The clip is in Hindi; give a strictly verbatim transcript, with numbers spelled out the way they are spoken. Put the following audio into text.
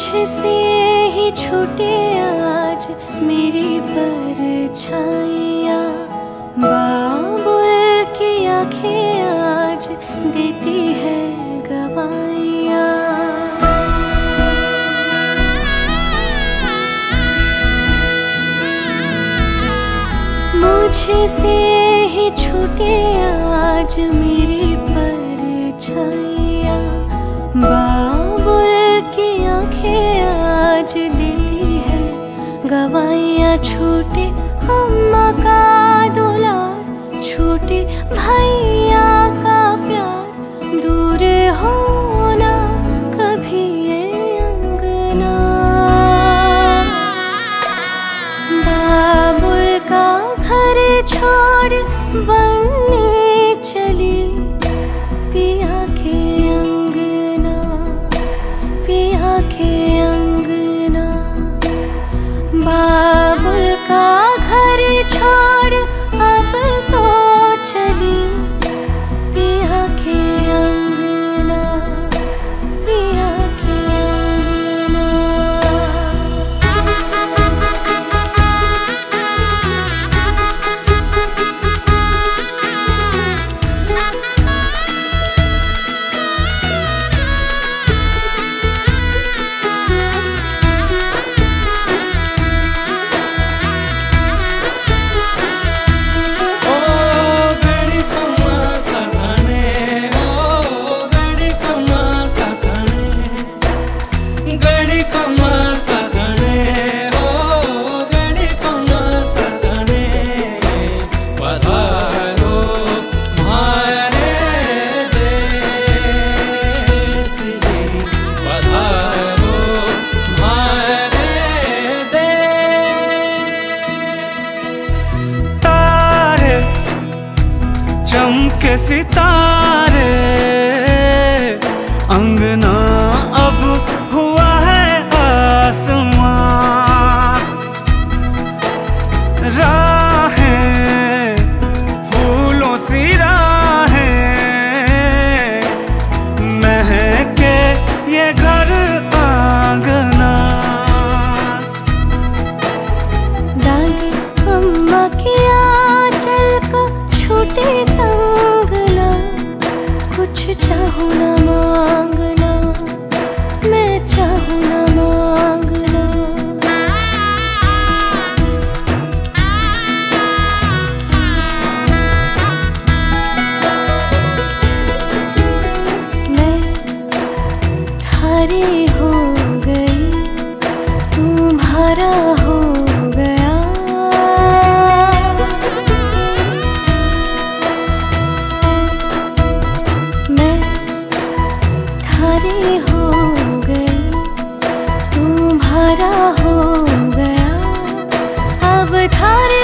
मुझसे ही छूटे आज मेरी परछाइयाँ, बाबुल की आंखें आज देती है गवाहियाँ। मुझसे ही छूटे आज मेरी परछाइयाँ, बाबुल की आंखें आज देती है गवाहियाँ। छूटे अम्मा का दुलार, छूटे भैया का प्यार, दूर होना कभी ये अंगना। बाबुल का घर छोड़ बनने चली पिया के अंगना, पिया के अंगना। बाबुल का घर छोड़ अब तो चली पिया के अंगना, पिया के अंगना। चमके सितारे, अंगना अब हुआ है आसमां। राहें फूलों सी राहें, महके ये घर आंगना। दादी अम्मा की आंचल को छूटे संगला, कुछ चाहूं न मांगना, मैं चाहूं न मांगना। मैं थारी हो गई, तुम्हारा हो गया। मैं थारी हो गई, तुम्हारा हो गया। अब थारे